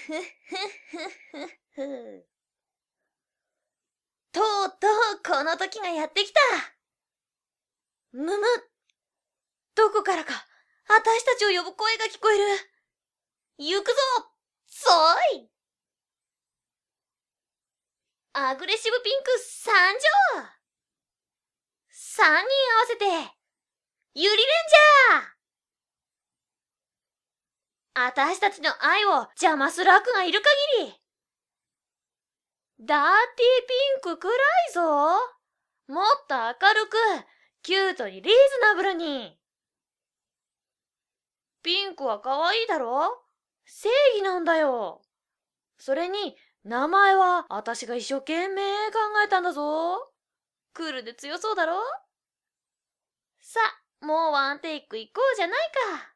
ふっふっふっふ。とうとうこの時がやってきた。むむ。どこからか私たちを呼ぶ声が聞こえる。行くぞ。そーい。アグレッシブピンク参上。3人合わせて、ユリレンジャー。私たちの愛を邪魔する悪がいる限り。ダーティーピンク暗いぞ。もっと明るく、キュートにリーズナブルに。ピンクは可愛いだろ？正義なんだよ。それに、名前は私が一生懸命考えたんだぞ。クールで強そうだろ？さ、もうワンテイク行こうじゃないか。